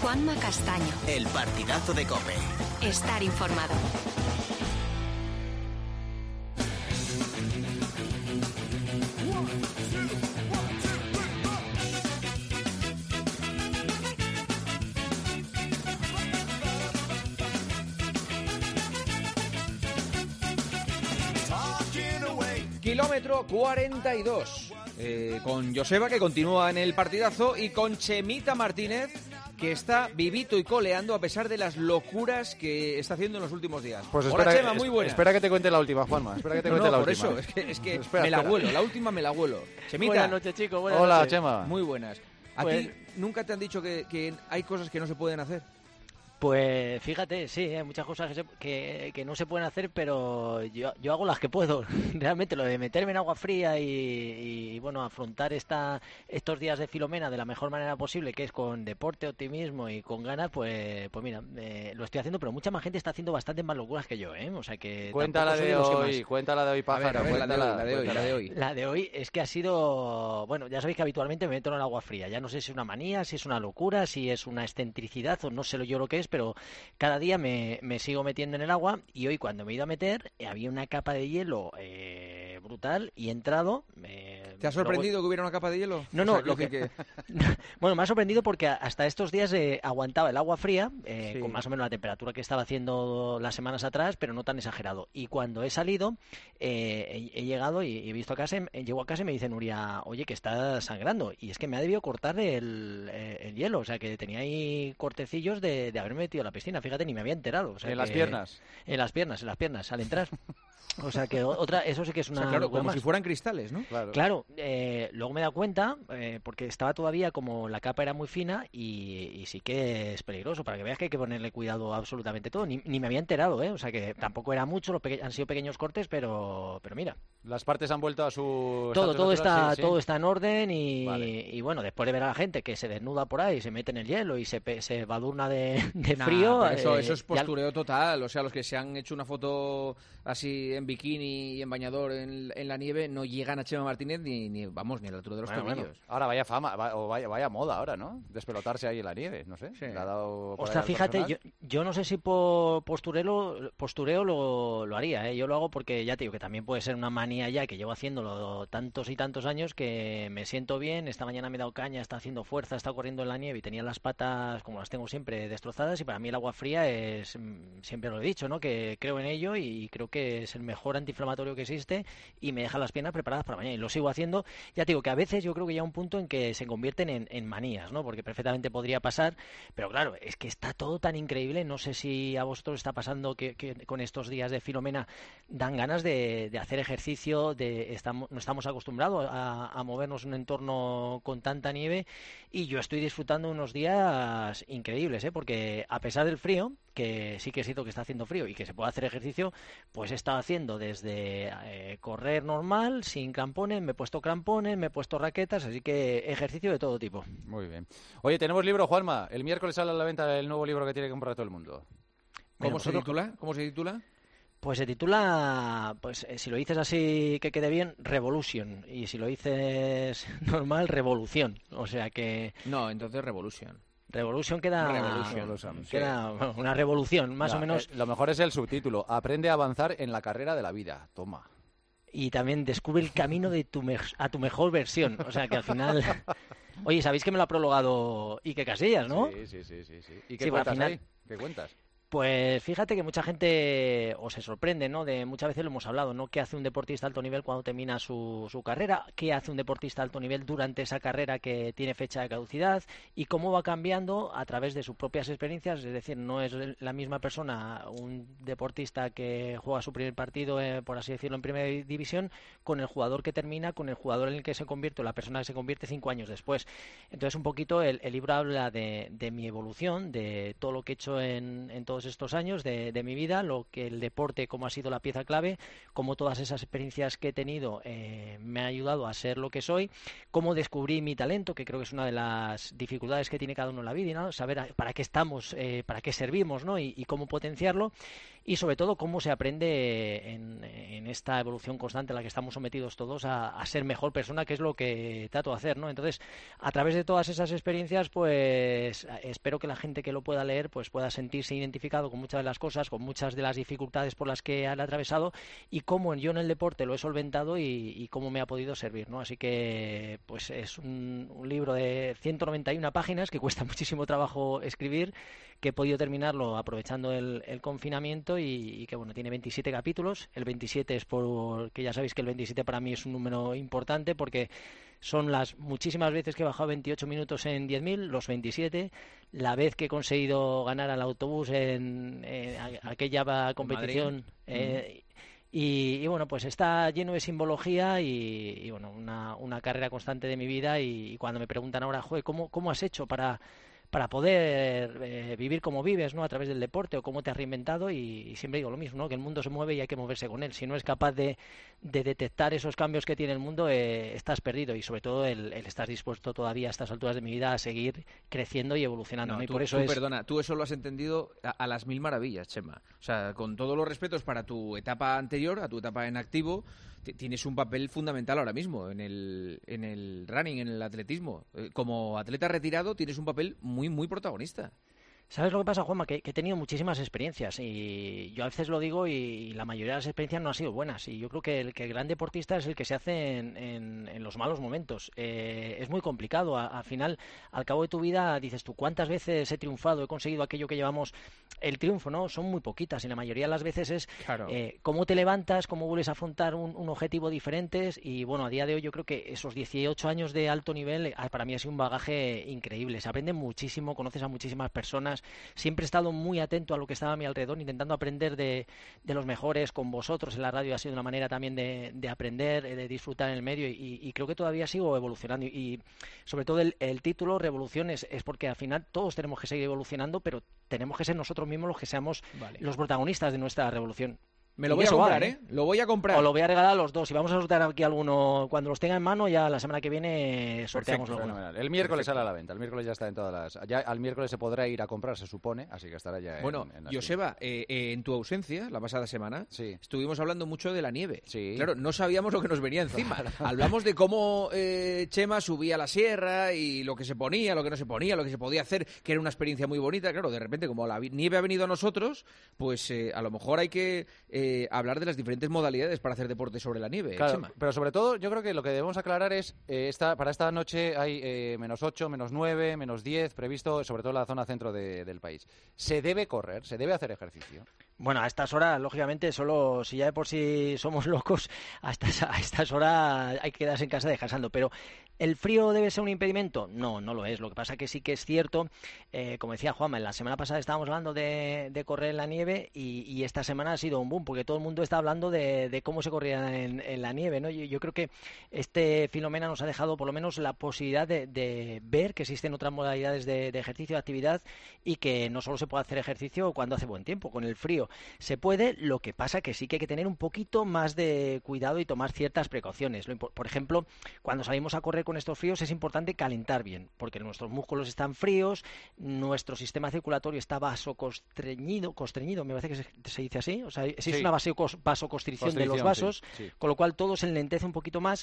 Juanma Castaño. El partidazo de COPE. Estar informado. Kilómetro 42, con Joseba, que continúa en el partidazo, y con Chemita Martínez, que está vivito y coleando a pesar de las locuras que está haciendo en los últimos días. Pues hola, espera, Chema, muy buena. Espera que te cuente la última, Juanma. Espera que te cuente la por última. eso, es que Espera, me la espera. huelo, la última me la huelo. Chemita. Buenas noches, chicos. Buenas Hola, noches. Chema. Muy buenas. ¿A Pues- ti nunca te han dicho que hay cosas que no se pueden hacer? Pues fíjate, sí, hay muchas cosas que no se pueden hacer, pero yo hago las que puedo. Realmente lo de meterme en agua fría y bueno, afrontar estos días de Filomena de la mejor manera posible, que es con deporte, optimismo y con ganas, pues mira, lo estoy haciendo, pero mucha más gente está haciendo bastantes más locuras que yo, ¿eh? O sea que Cuéntala tampoco soy de los que hoy, más. cuéntala de hoy, pájaro. a ver, cuéntala, la de hoy. La de hoy es que ha sido, bueno, ya sabéis que habitualmente me meto en el agua fría. Ya no sé si es una manía, si es una locura, si es una excentricidad o no sé yo lo que es, pero cada día me sigo metiendo en el agua, y hoy cuando me he ido a meter había una capa de hielo brutal y he entrado. ¿Te ha sorprendido que hubiera una capa de hielo? No, O no, sea, lo quiero que... decir Bueno, me ha sorprendido porque hasta estos días aguantaba el agua fría, Sí. con más o menos la temperatura que estaba haciendo las semanas atrás, pero no tan exagerado. Y cuando he salido, he llegado y he visto a casa, llego a casa y me dice Nuria, oye, que está sangrando. Y es que me ha debido cortar el hielo, o sea, que tenía ahí cortecillos de haberme metido a la piscina. Fíjate, ni me había enterado. O sea, En las que- piernas. En las piernas, al entrar. O sea, que otra, eso sí que es O una sea, claro, locura como más. si fueran cristales, ¿no? Claro, luego me he dado cuenta, porque estaba todavía como la capa era muy fina y sí que es peligroso, para que veas que hay que ponerle cuidado a absolutamente todo. Ni me había enterado, ¿eh? O sea que tampoco era mucho, han sido pequeños cortes, pero mira. Las partes han vuelto a su... Todo estatus natural, sí, sí. todo está en orden Vale. y bueno, después de ver a la gente que se desnuda por ahí, se mete en el hielo y se badurna de Nah, frío. pero eso es ya- postureo total. O sea, los que se han hecho una foto así en bikini y en bañador en la nieve no llegan a Chema Martínez ni a la altura de los Bueno, tobillos. Ahora vaya fama, o vaya moda ahora, ¿no? Despelotarse ahí en la nieve, no sé. Sí. Le ha dado por ahí Ostras, al fíjate, personal. yo no sé si por postureo lo haría, ¿eh? Yo lo hago porque ya te digo que también puede ser una manía ya que llevo haciéndolo tantos y tantos años, que me siento bien. Esta mañana me he dado caña, está haciendo fuerza, está corriendo en la nieve y tenía las patas, como las tengo siempre, destrozadas, y para mí el agua fría es, siempre lo he dicho, ¿no? Que creo en ello y creo que es el mejor antiinflamatorio que existe y me deja las piernas preparadas para mañana, y lo sigo haciendo. Ya te digo que a veces yo creo que llega un punto en que se convierten en manías, ¿no? Porque perfectamente podría pasar, pero claro, es que está todo tan increíble. No sé si a vosotros está pasando que con estos días de Filomena dan ganas de hacer ejercicio, no estamos acostumbrados a movernos en un entorno con tanta nieve, y yo estoy disfrutando unos días increíbles, ¿eh? Porque a pesar del frío, que sí que es cierto que está haciendo frío y que se puede hacer ejercicio, pues he estado haciendo desde correr normal, sin crampones, me he puesto crampones, me he puesto raquetas, así que ejercicio de todo tipo. Muy bien. Oye, tenemos libro, Juanma. El miércoles sale a la venta el nuevo libro que tiene que comprar todo el mundo. ¿Cómo Mira, se titula? ¿Cómo se titula? Pues se titula, pues si lo dices así que quede bien, Revolution, y si lo dices normal, Revolución. O sea que No, entonces Revolution. Revolution queda Revolution, queda bueno, una revolución, más Ya, o menos. lo mejor es el subtítulo. Aprende a avanzar en la carrera de la vida. Toma. Y también descubre el camino de a tu mejor versión. O sea que al final... Oye, ¿sabéis que me lo ha prologado Iker Casillas, no? Sí. ¿Y Sí, qué pero al cuentas final- ahí? ¿Qué cuentas? Pues fíjate que mucha gente o se sorprende, ¿no? De muchas veces lo hemos hablado, ¿no? ¿Qué hace un deportista de alto nivel cuando termina su carrera? ¿Qué hace un deportista de alto nivel durante esa carrera que tiene fecha de caducidad? Y cómo va cambiando a través de sus propias experiencias. Es decir, no es la misma persona un deportista que juega su primer partido, por así decirlo, en primera división, con el jugador que termina, con el jugador en el que se convierte, o la persona que se convierte 5 años después. Entonces, un poquito el libro habla de mi evolución, de todo lo que he hecho en todos estos años de mi vida, lo que el deporte, cómo ha sido la pieza clave, cómo todas esas experiencias que he tenido me ha ayudado a ser lo que soy, cómo descubrí mi talento, que creo que es una de las dificultades que tiene cada uno en la vida, ¿no? Saber para qué estamos, para qué servimos, ¿no? Y cómo potenciarlo. y sobre todo cómo se aprende en esta evolución constante a la que estamos sometidos todos a ser mejor persona, que es lo que trato de hacer, ¿no? Entonces, a través de todas esas experiencias, pues espero que la gente que lo pueda leer pues pueda sentirse identificado con muchas de las cosas, con muchas de las dificultades por las que han atravesado y cómo yo en el deporte lo he solventado y cómo me ha podido servir, ¿no? Así que pues es un libro de 191 páginas que cuesta muchísimo trabajo escribir, que he podido terminarlo aprovechando el confinamiento y que bueno, tiene 27 capítulos. El 27 es porque ya sabéis que el 27 para mí es un número importante porque son las muchísimas veces que he bajado 28 minutos en 10.000, los 27, la vez que he conseguido ganar al autobús en aquella competición. Y bueno, pues está lleno de simbología y bueno, una carrera constante de mi vida y cuando me preguntan ahora, joder, ¿cómo has hecho para poder vivir como vives, ¿no? A través del deporte o cómo te has reinventado y siempre digo lo mismo, ¿no? Que el mundo se mueve y hay que moverse con él. Si no es capaz de detectar esos cambios que tiene el mundo, estás perdido y sobre todo el estar dispuesto todavía a estas alturas de mi vida a seguir creciendo y evolucionando, ¿no? Y por eso Perdona, tú eso lo has entendido a las mil maravillas, Chema. O sea, con todos los respetos para tu etapa anterior, a tu etapa en activo, tienes un papel fundamental ahora mismo en el running, en el atletismo. Como atleta retirado tienes un papel muy, muy protagonista. ¿Sabes lo que pasa, Juanma? Que he tenido muchísimas experiencias y yo a veces lo digo y la mayoría de las experiencias no han sido buenas y yo creo que el gran deportista es el que se hace en los malos momentos. Es muy complicado. Al final, al cabo de tu vida, dices tú, ¿cuántas veces he triunfado? He conseguido aquello que llevamos el triunfo, ¿no? Son muy poquitas y la mayoría de las veces es claro. Cómo te levantas, cómo vuelves a afrontar un objetivo diferente y bueno, a día de hoy yo creo que esos 18 años de alto nivel para mí ha sido un bagaje increíble. Se aprende muchísimo, conoces a muchísimas personas. Siempre he estado muy atento a lo que estaba a mi alrededor, intentando aprender de los mejores. Con vosotros en la radio ha sido una manera también de aprender, de disfrutar en el medio y creo que todavía sigo evolucionando y sobre todo el título Revolución es porque al final todos tenemos que seguir evolucionando, pero tenemos que ser nosotros mismos los que seamos los protagonistas de nuestra revolución. Me lo voy a comprar, ¿eh? Lo voy a comprar. O lo voy a regalar a los dos. Y vamos a sortear aquí alguno. Cuando los tenga en mano, ya la semana que viene sorteamos alguno. El miércoles sale a la venta. El miércoles ya está en todas las... Ya al miércoles se podrá ir a comprar, se supone. Así que estará ya bueno, en las Joseba, en tu ausencia, la pasada semana, sí, estuvimos hablando mucho de la nieve. Sí. Claro, no sabíamos lo que nos venía encima. Hablamos de cómo Chema subía a la sierra y lo que se ponía, lo que no se ponía, lo que se podía hacer, que era una experiencia muy bonita. Claro, de repente, como la nieve ha venido a nosotros, pues a lo mejor hay que hablar de las diferentes modalidades para hacer deporte sobre la nieve, claro, Chema. Pero sobre todo, yo creo que lo que debemos aclarar es para esta noche hay -8, -9, -10 previsto, sobre todo en la zona centro del país. ¿Se debe correr? ¿Se debe hacer ejercicio? Bueno, a estas horas, lógicamente, solo si ya de por sí somos locos, a estas horas hay que quedarse en casa descansando. Pero ¿el frío debe ser un impedimento? No, no lo es. Lo que pasa que sí que es cierto, como decía Juanma, en la semana pasada estábamos hablando de correr en la nieve y esta semana ha sido un boom, porque todo el mundo está hablando de cómo se corría en la nieve, ¿no? Yo creo que este Filomena nos ha dejado por lo menos la posibilidad de ver que existen otras modalidades de ejercicio, de actividad y que no solo se puede hacer ejercicio cuando hace buen tiempo, con el frío. Se puede, lo que pasa que sí que hay que tener un poquito más de cuidado y tomar ciertas precauciones. Por ejemplo, cuando salimos a correr con estos fríos es importante calentar bien, porque nuestros músculos están fríos, nuestro sistema circulatorio está vasoconstriñido, me parece que se dice así, o sea, existe una vasoconstricción de los vasos, sí. Con lo cual todo se enlentece un poquito más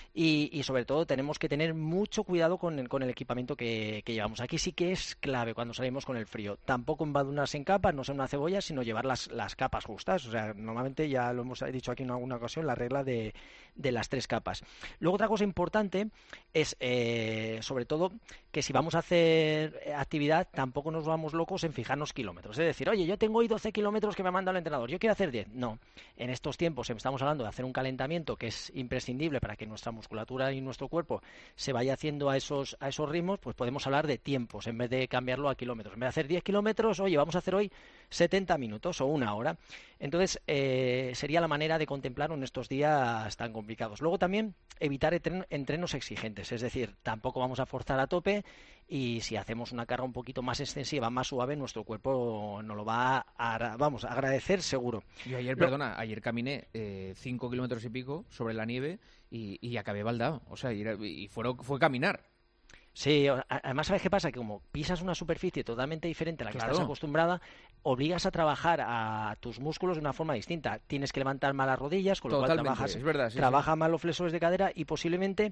y sobre todo tenemos que tener mucho cuidado con el equipamiento que llevamos. Aquí sí que es clave cuando salimos con el frío, tampoco embadurnarse en capas, no ser una cebolla, sino llevar las capas justas, o sea, normalmente ya lo hemos dicho aquí en alguna ocasión, la regla de las 3 capas. Luego otra cosa importante es sobre todo que si vamos a hacer actividad tampoco nos vamos locos en fijarnos kilómetros, es decir, oye, yo tengo hoy 12 kilómetros que me ha mandado el entrenador, yo quiero hacer 10, no, en estos tiempos estamos hablando de hacer un calentamiento que es imprescindible para que nuestra musculatura y nuestro cuerpo se vaya haciendo a esos ritmos, pues podemos hablar de tiempos en vez de cambiarlo a kilómetros, en vez de hacer 10 kilómetros, oye, vamos a hacer hoy 70 minutos o 1 hora. Entonces, sería la manera de contemplarlo en estos días tan complicados. Luego también evitar entrenos exigentes, es decir, tampoco vamos a forzar a tope y si hacemos una carga un poquito más extensiva, más suave, nuestro cuerpo nos lo va a agradecer seguro. Yo ayer caminé 5 kilómetros y pico sobre la nieve y acabé baldado, o sea, y fue caminar. Sí, además, ¿sabes qué pasa? Que como pisas una superficie totalmente diferente a la que Claro. estás acostumbrada, obligas a trabajar a tus músculos de una forma distinta. Tienes que levantar más las rodillas, con lo cual Totalmente, es verdad, sí, trabaja más los flexores de cadera y posiblemente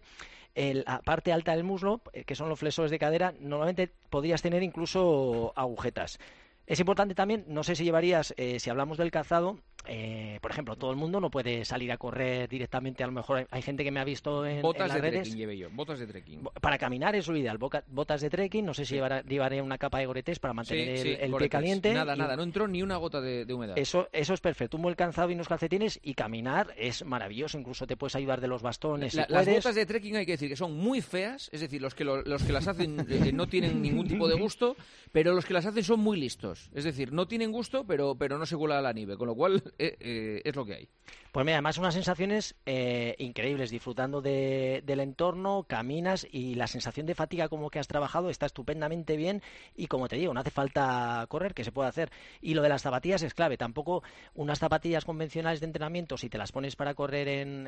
la parte alta del muslo, que son los flexores de cadera, normalmente podrías tener incluso agujetas. Es importante también, no sé si llevarías, si hablamos del calzado, por ejemplo, todo el mundo no puede salir a correr directamente, a lo mejor hay gente que me ha visto en Botas las de redes. trekking llevé yo, botas de trekking. Para caminar es lo ideal, botas de trekking, no sé si llevaré una capa de Gore-Tex para mantener el pie Gore-Tex. caliente. Nada, no entró ni una gota de humedad. Eso es perfecto, un buen calzado y unos calcetines, y caminar es maravilloso, incluso te puedes ayudar de los bastones si Las puedes. botas de trekking hay que decir que son muy feas, es decir, los que las hacen no tienen ningún tipo de gusto, pero los que las hacen son muy listos. Es decir, no tienen gusto, pero no se cuela a la nieve, con lo cual es lo que hay. Pues mira, además unas sensaciones increíbles, disfrutando del entorno, caminas y la sensación de fatiga como que has trabajado está estupendamente bien y como te digo, no hace falta correr, que se puede hacer. Y lo de las zapatillas es clave, tampoco unas zapatillas convencionales de entrenamiento, si te las pones para correr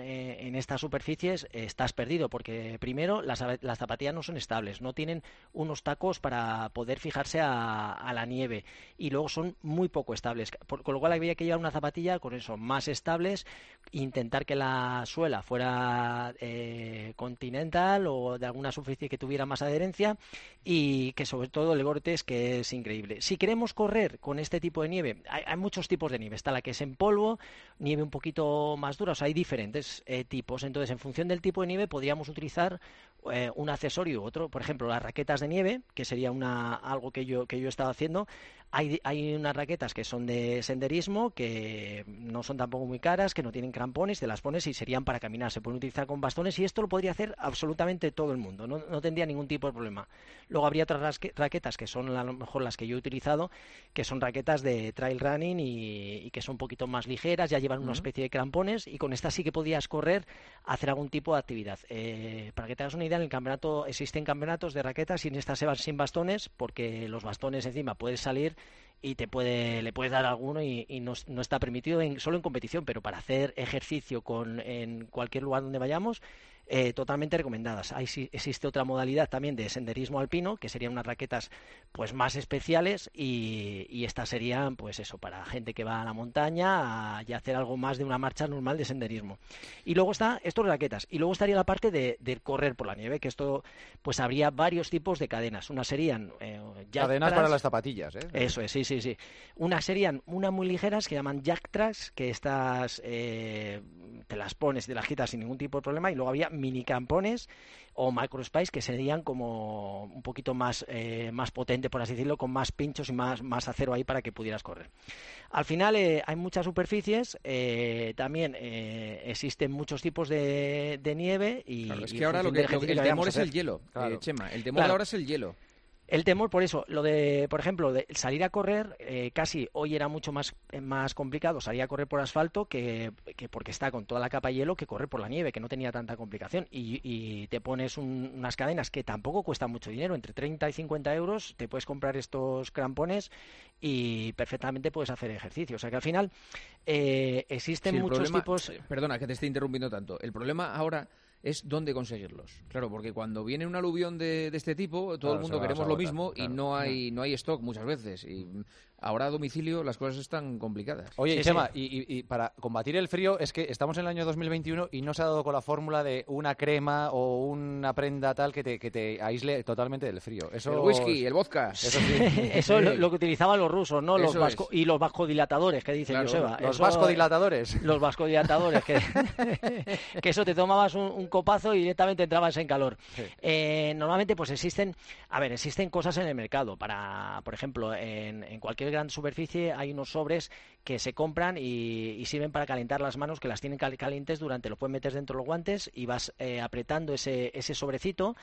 en estas superficies, estás perdido, porque primero las zapatillas no son estables, no tienen unos tacos para poder fijarse a la nieve y luego son muy poco estables, con lo cual había que llevar una zapatilla con eso, más estables, intentar que la suela fuera continental o de alguna superficie que tuviera más adherencia y que sobre todo el Gore-Tex, que es increíble. Si queremos correr con este tipo de nieve, hay muchos tipos de nieve, está la que es en polvo, nieve un poquito más dura, o sea, hay diferentes tipos, entonces en función del tipo de nieve podríamos utilizar un accesorio u otro, por ejemplo las raquetas de nieve, que sería algo que yo he estado haciendo. Hay unas raquetas que son de senderismo, que no son tampoco muy caras, que no tienen crampones, te las pones y serían para caminar, se pueden utilizar con bastones y esto lo podría hacer absolutamente todo el mundo, no tendría ningún tipo de problema. Luego habría otras raquetas que son a lo mejor las que yo he utilizado, que son raquetas de trail running y que son un poquito más ligeras, ya llevan una especie de crampones y con estas sí que podías correr, hacer algún tipo de actividad. Para que te hagas una idea, en el campeonato existen campeonatos de raquetas y en estas se van sin bastones, porque los bastones encima puedes salir y le puedes dar alguno y no está permitido solo en competición, pero para hacer ejercicio en cualquier lugar donde vayamos, totalmente recomendadas. Existe otra modalidad también de senderismo alpino, que serían unas raquetas pues más especiales y estas serían pues eso, para gente que va a la montaña y hacer algo más de una marcha normal de senderismo. Y luego está estas raquetas y luego estaría la parte de correr por la nieve, que esto pues habría varios tipos de cadenas. Unas serían cadenas para las zapatillas, ¿eh? Eso es, sí. Unas serían muy ligeras, que llaman jack tracks, que estas te las pones, te las quitas sin ningún tipo de problema, y luego había mini campones o micro spice, que serían como un poquito más potente, por así decirlo, con más pinchos y más acero ahí para que pudieras correr. Al final hay muchas superficies, también existen muchos tipos de nieve y claro, es que ahora el temor es el hielo, claro. Chema, el temor ahora es el hielo. El temor, por eso, por ejemplo, de salir a correr, casi hoy era mucho más complicado salir a correr por asfalto que porque está con toda la capa de hielo, que correr por la nieve, que no tenía tanta complicación. Y te pones unas cadenas que tampoco cuestan mucho dinero, entre 30 y 50 euros, te puedes comprar estos crampones y perfectamente puedes hacer ejercicio. O sea que al final existen muchos tipos... Perdona que te esté interrumpiendo tanto. El problema ahora es dónde conseguirlos. Claro, porque cuando viene un aluvión de este tipo, todo el mundo queremos lo mismo y no hay stock muchas veces. Y ahora a domicilio las cosas están complicadas. Oye, Chema, y para combatir el frío, es que estamos en el año 2021 y no se ha dado con la fórmula de una crema o una prenda tal que te aísle totalmente del frío. Eso el whisky, el vodka. Eso sí. Eso es lo que utilizaban los rusos, ¿no? Y los vascodilatadores, que dice Joseba. Los vascodilatadores. Los vascodilatadores, que eso te tomabas un copazo y directamente entrabas en calor. Sí. Normalmente pues existen cosas en el mercado. Por ejemplo, en cualquier gran superficie hay unos sobres que se compran y sirven para calentar las manos, que las tienen calientes lo puedes meter dentro de los guantes y vas apretando ese sobrecito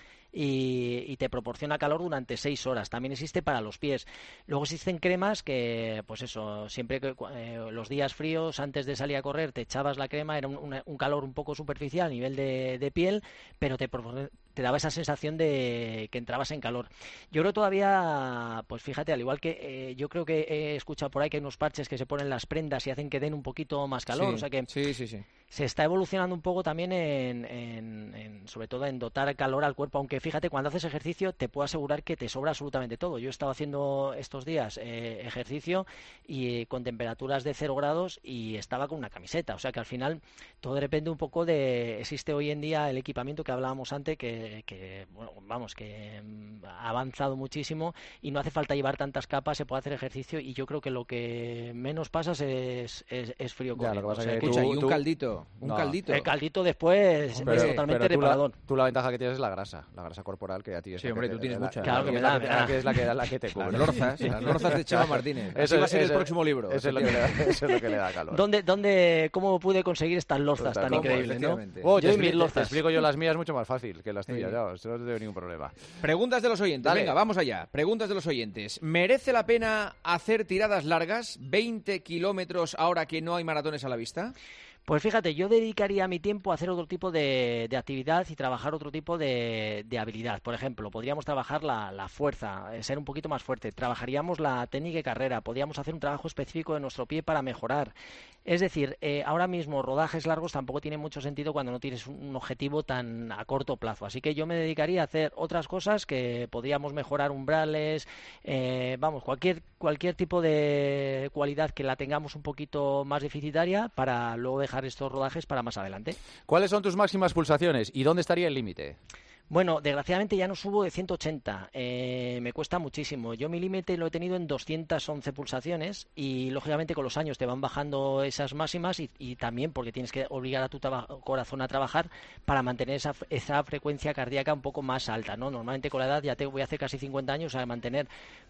y te proporciona calor durante 6 horas. También existe para los pies. Luego existen cremas que, pues eso, siempre que los días fríos, antes de salir a correr, te echabas la crema, era un calor un poco superficial a nivel de piel, pero te daba esa sensación de que entrabas en calor. Yo creo todavía, pues fíjate, al igual que yo creo que he escuchado por ahí que hay unos parches que se ponen las prendas y hacen que den un poquito más calor, sí, o sea que sí. Se está evolucionando un poco también sobre todo en dotar calor al cuerpo, aunque fíjate, cuando haces ejercicio te puedo asegurar que te sobra absolutamente todo. Yo he estado haciendo estos días ejercicio y con temperaturas de 0 grados y estaba con una camiseta. O sea que al final todo depende un poco de... Existe hoy en día el equipamiento que hablábamos antes que ha avanzado muchísimo y no hace falta llevar tantas capas, se puede hacer ejercicio y yo creo que lo que menos pasas es frío corriendo. Lo que pasa es que Escucha, y un caldito. El caldito después es totalmente reparador. Tú la ventaja que tienes es la grasa corporal que a ti es. Sí, hombre, tú tienes mucha. Claro que me da. Es la que te cubre. Las lorzas de Chema Martínez. Eso va a ser el próximo libro. Eso es lo que le da calor. ¿Cómo pude conseguir estas lorzas tan increíbles, no? Te explico yo las mías mucho más fácil que las tuyas, ya, eso no tengo ningún problema. Preguntas de los oyentes. Dale. Venga, vamos allá. Preguntas de los oyentes. ¿Merece la pena hacer tiradas largas, 20 kilómetros ahora que no hay maratones a la vista? Pues fíjate, yo dedicaría mi tiempo a hacer otro tipo de actividad y trabajar otro tipo de habilidad. Por ejemplo, podríamos trabajar la fuerza, ser un poquito más fuerte. Trabajaríamos la técnica de carrera. Podríamos hacer un trabajo específico de nuestro pie para mejorar. Es decir, ahora mismo rodajes largos tampoco tiene mucho sentido cuando no tienes un objetivo tan a corto plazo. Así que yo me dedicaría a hacer otras cosas que podríamos mejorar umbrales, cualquier tipo de cualidad que la tengamos un poquito más deficitaria para luego dejar estos rodajes para más adelante. ¿Cuáles son tus máximas pulsaciones y dónde estaría el límite? Bueno, desgraciadamente ya no subo de 180, me cuesta muchísimo. Yo mi límite lo he tenido en 211 pulsaciones y lógicamente con los años te van bajando esas máximas y también porque tienes que obligar a tu corazón a trabajar para mantener esa frecuencia cardíaca un poco más alta, ¿no? Normalmente con la edad voy a hacer casi 50 años, a mantener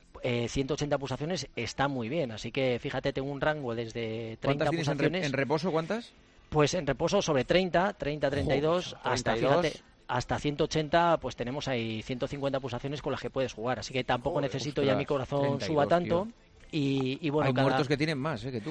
180 pulsaciones está muy bien, así que fíjate, tengo un rango desde 30 pulsaciones. ¿Cuántas tienes en reposo? ¿Cuántas? Pues en reposo sobre 30, 32, hasta, fíjate, hasta 180, pues tenemos ahí 150 pulsaciones con las que puedes jugar. Así que tampoco necesito ya mi corazón 32, suba tanto. Y bueno, hay muertos que tienen más que tú.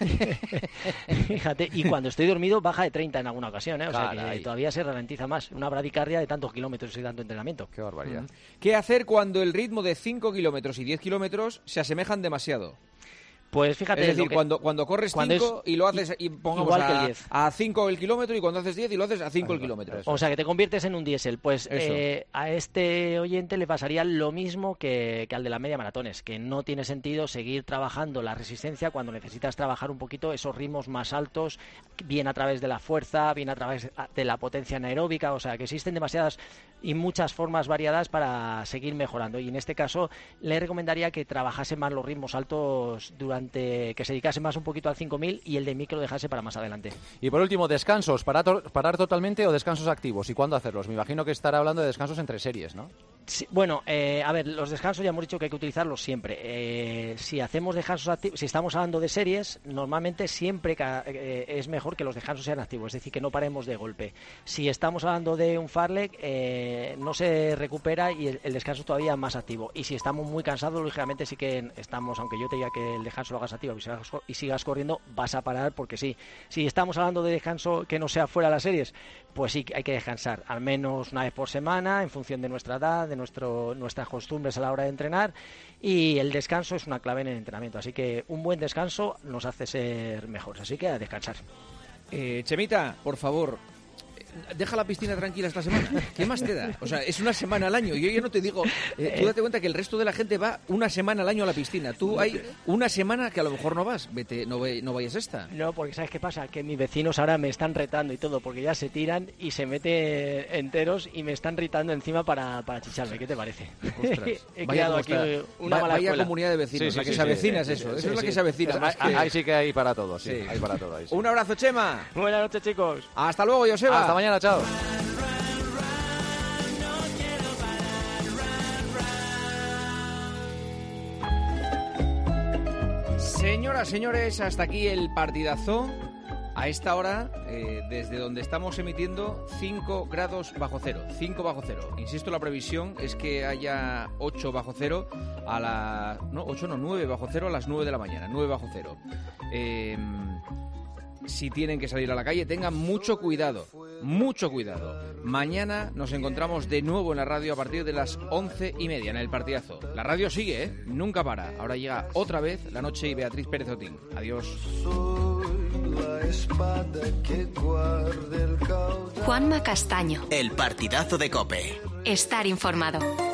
Fíjate, y cuando estoy dormido baja de 30 en alguna ocasión, o sea que todavía se ralentiza más. Una bradicardia de tantos kilómetros y tanto entrenamiento. Qué barbaridad. ¿Qué hacer cuando el ritmo de 5 kilómetros y 10 kilómetros se asemejan demasiado? Pues fíjate, es decir, cuando corres 5 y lo haces y pongamos igual que el 10. A 5 el kilómetro y cuando haces 10 y lo haces a 5 el kilómetro. O sea, que te conviertes en un diésel. Pues a este oyente le pasaría lo mismo que al de la media maratones, que no tiene sentido seguir trabajando la resistencia cuando necesitas trabajar un poquito esos ritmos más altos, bien a través de la fuerza, bien a través de la potencia anaeróbica. O sea, que existen demasiadas y muchas formas variadas para seguir mejorando. Y en este caso le recomendaría que trabajase más los ritmos altos que se dedicase más un poquito al 5000 y el de micro dejase para más adelante. Y por último, descansos, parar totalmente o descansos activos, ¿y cuándo hacerlos? Me imagino que estará hablando de descansos entre series, ¿no? Sí, bueno, a ver, los descansos ya hemos dicho que hay que utilizarlos siempre. Si hacemos descansos activos, si estamos hablando de series, normalmente siempre es mejor que los descansos sean activos, es decir, que no paremos de golpe. Si estamos hablando de un fartlek, no se recupera y el descanso es todavía más activo. Y si estamos muy cansados, lógicamente sí que estamos, aunque yo te diga que el descanso lo hagas activo y sigas corriendo, vas a parar porque sí. Si estamos hablando de descanso que no sea fuera de las series, pues sí hay que descansar, al menos una vez por semana, en función de nuestra edad, de nuestras costumbres a la hora de entrenar, y el descanso es una clave en el entrenamiento, así que un buen descanso nos hace ser mejores, así que a descansar. Chemita, por favor, deja la piscina tranquila esta semana. ¿Qué más te da? O sea, es una semana al año. Yo ya no te digo... tú date cuenta que el resto de la gente va una semana al año a la piscina. Tú hay una semana que a lo mejor no vas. Vete, no vayas esta. No, porque ¿sabes qué pasa? Que mis vecinos ahora me están retando y todo, porque ya se tiran y se meten enteros y me están retando encima para chicharme. ¿Qué te parece? He creado aquí una mala vaya escuela. Comunidad de vecinos. Sí, la que se avecina es eso. Eso es la que se avecina. Ahí sí que hay para todos. Sí. Hay para todo ahí, sí. Un abrazo, Chema. Buenas noches, chicos. Hasta luego, Joseba. Hasta mañana, chao. Señoras, señores, hasta aquí el partidazo. A esta hora, desde donde estamos emitiendo, 5 grados bajo cero. 5 bajo cero. Insisto, la previsión es que haya 8 bajo cero a las... No, 8 no, 9 bajo cero a las 9 de la mañana. 9 bajo cero. Si tienen que salir a la calle, tengan mucho cuidado. Mucho cuidado. Mañana nos encontramos de nuevo en la radio a partir de las 11:30 en el partidazo. La radio sigue, nunca para. Ahora llega otra vez La Noche y Beatriz Pérez Otín. Adiós. Juanma Castaño. El partidazo de COPE. Estar informado.